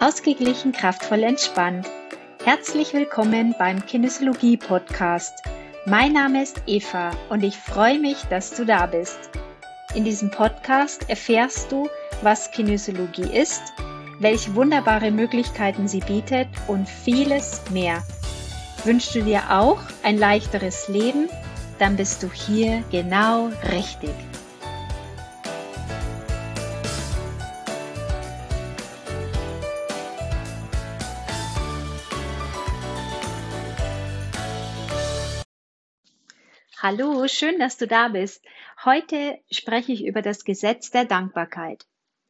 Ausgeglichen, kraftvoll, entspannt. Herzlich willkommen beim Kinesiologie-Podcast. Mein Name ist Eva und ich freue mich, dass du da bist. In diesem Podcast erfährst du, was Kinesiologie ist, welche wunderbare Möglichkeiten sie bietet und vieles mehr. Wünschst du dir auch ein leichteres Leben? Dann bist du hier genau richtig. Hallo, schön, dass du da bist. Heute spreche ich über das Gesetz der Dankbarkeit.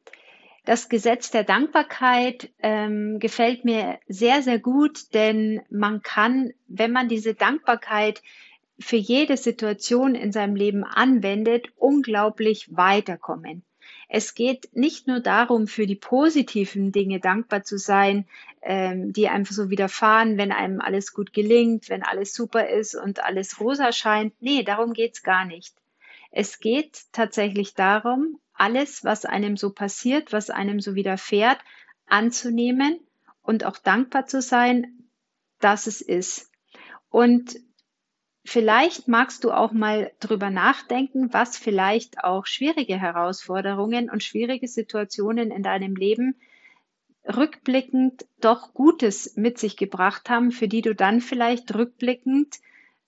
Das Gesetz der Dankbarkeit gefällt mir sehr, sehr gut, denn man kann, wenn man diese Dankbarkeit für jede Situation in seinem Leben anwendet, unglaublich weiterkommen. Es geht nicht nur darum, für die positiven Dinge dankbar zu sein, die einfach so widerfahren, wenn einem alles gut gelingt, wenn alles super ist und alles rosa scheint. Nee, darum geht's gar nicht. Es geht tatsächlich darum, alles, was einem so passiert, was einem so widerfährt, anzunehmen und auch dankbar zu sein, dass es ist. Und vielleicht magst du auch mal drüber nachdenken, was vielleicht auch schwierige Herausforderungen und schwierige Situationen in deinem Leben rückblickend doch Gutes mit sich gebracht haben, für die du dann vielleicht rückblickend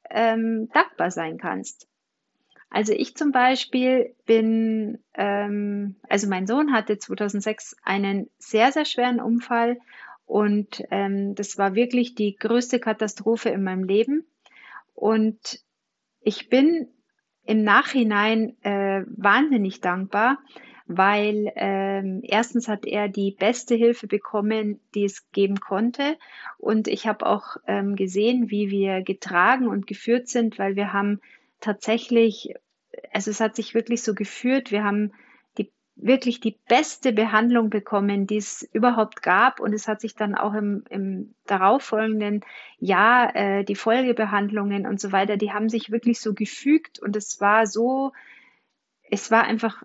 dankbar sein kannst. Also ich zum Beispiel bin, also mein Sohn hatte 2006 einen sehr, sehr schweren Unfall und das war wirklich die größte Katastrophe in meinem Leben. Und ich bin im Nachhinein wahnsinnig dankbar, weil erstens hat er die beste Hilfe bekommen, die es geben konnte. Und ich habe auch gesehen, wie wir getragen und geführt sind, weil wir haben tatsächlich, also es hat sich wirklich so geführt, wir haben wirklich die beste Behandlung bekommen, die es überhaupt gab. Und es hat sich dann auch im darauffolgenden Jahr, die Folgebehandlungen und so weiter, die haben sich wirklich so gefügt. Und es war einfach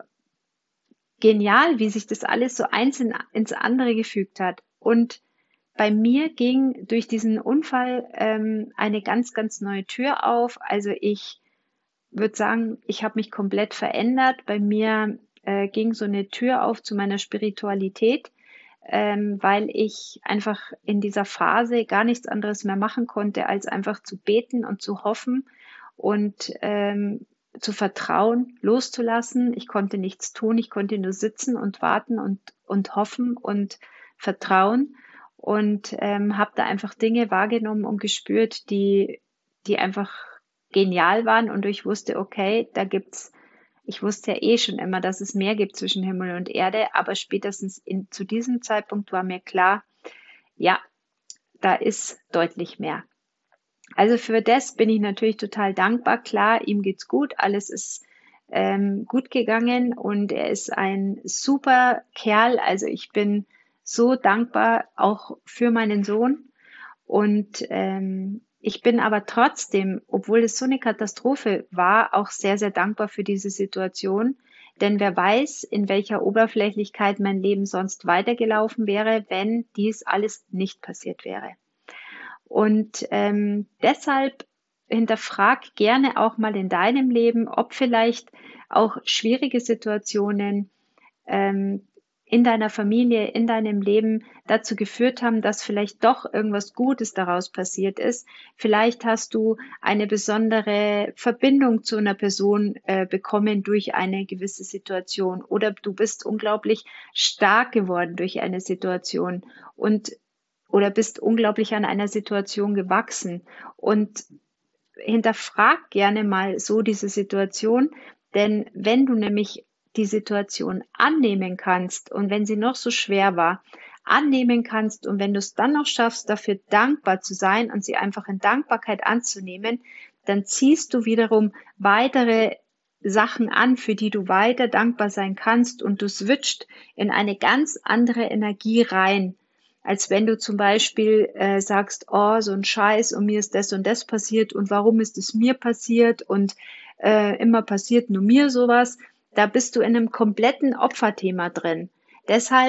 genial, wie sich das alles so eins ins andere gefügt hat. Und bei mir ging durch diesen Unfall eine ganz, ganz neue Tür auf. Also ich würde sagen, ich habe mich komplett verändert. Bei mir ging so eine Tür auf zu meiner Spiritualität, weil ich einfach in dieser Phase gar nichts anderes mehr machen konnte, als einfach zu beten und zu hoffen und zu vertrauen, loszulassen. Ich konnte nichts tun, ich konnte nur sitzen und warten und hoffen und vertrauen und habe da einfach Dinge wahrgenommen und gespürt, die einfach genial waren und ich wusste, okay, ich wusste ja eh schon immer, dass es mehr gibt zwischen Himmel und Erde, aber spätestens zu diesem Zeitpunkt war mir klar, ja, da ist deutlich mehr. Also für das bin ich natürlich total dankbar. Klar, ihm geht's gut, alles ist gut gegangen und er ist ein super Kerl. Also ich bin so dankbar auch für meinen Sohn und ich bin aber trotzdem, obwohl es so eine Katastrophe war, auch sehr, sehr dankbar für diese Situation. Denn wer weiß, in welcher Oberflächlichkeit mein Leben sonst weitergelaufen wäre, wenn dies alles nicht passiert wäre. Und deshalb hinterfrag gerne auch mal in deinem Leben, ob vielleicht auch schwierige Situationen in deiner Familie, in deinem Leben dazu geführt haben, dass vielleicht doch irgendwas Gutes daraus passiert ist. Vielleicht hast du eine besondere Verbindung zu einer Person bekommen durch eine gewisse Situation oder du bist unglaublich stark geworden durch eine Situation oder bist unglaublich an einer Situation gewachsen und hinterfrag gerne mal so diese Situation, denn wenn du nämlich die Situation annehmen kannst und wenn sie noch so schwer war, annehmen kannst und wenn du es dann noch schaffst, dafür dankbar zu sein und sie einfach in Dankbarkeit anzunehmen, dann ziehst du wiederum weitere Sachen an, für die du weiter dankbar sein kannst und du switcht in eine ganz andere Energie rein, als wenn du zum Beispiel sagst, oh, so ein Scheiß und mir ist das und das passiert und warum ist es mir passiert und immer passiert nur mir sowas. Da bist du in einem kompletten Opferthema drin. Deshalb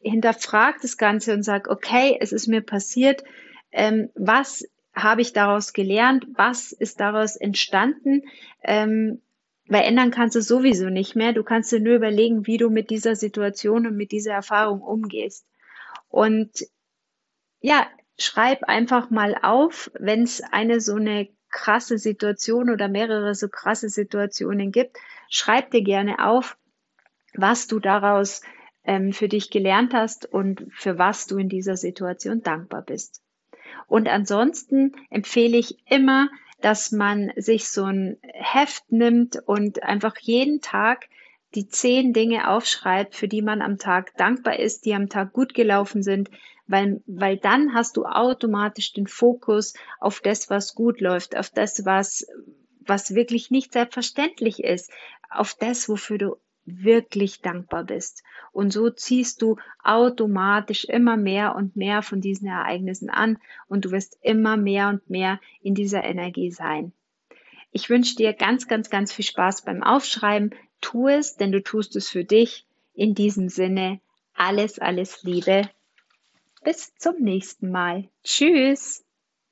hinterfrag das Ganze und sag, okay, es ist mir passiert, was habe ich daraus gelernt, was ist daraus entstanden, weil ändern kannst du sowieso nicht mehr. Du kannst dir nur überlegen, wie du mit dieser Situation und mit dieser Erfahrung umgehst. Und ja, schreib einfach mal auf, wenn es so eine krasse Situation oder mehrere so krasse Situationen gibt, schreib dir gerne auf, was du daraus für dich gelernt hast und für was du in dieser Situation dankbar bist. Und ansonsten empfehle ich immer, dass man sich so ein Heft nimmt und einfach jeden Tag die 10 Dinge aufschreibt, für die man am Tag dankbar ist, die am Tag gut gelaufen sind, weil dann hast du automatisch den Fokus auf das, was gut läuft, auf das, was wirklich nicht selbstverständlich ist, auf das, wofür du wirklich dankbar bist. Und so ziehst du automatisch immer mehr und mehr von diesen Ereignissen an und du wirst immer mehr und mehr in dieser Energie sein. Ich wünsche dir ganz, ganz, ganz viel Spaß beim Aufschreiben. Tu es, denn du tust es für dich. In diesem Sinne, alles, alles Liebe. Bis zum nächsten Mal. Tschüss.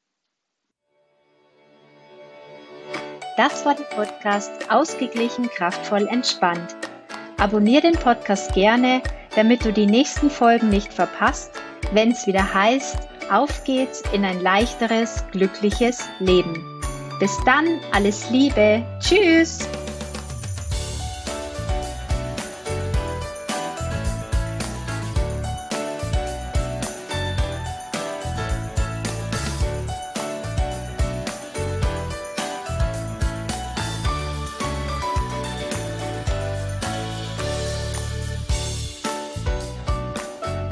Das war der Podcast Ausgeglichen, kraftvoll, entspannt. Abonniere den Podcast gerne, damit du die nächsten Folgen nicht verpasst, wenn es wieder heißt, auf geht's in ein leichteres, glückliches Leben. Bis dann, alles Liebe. Tschüss.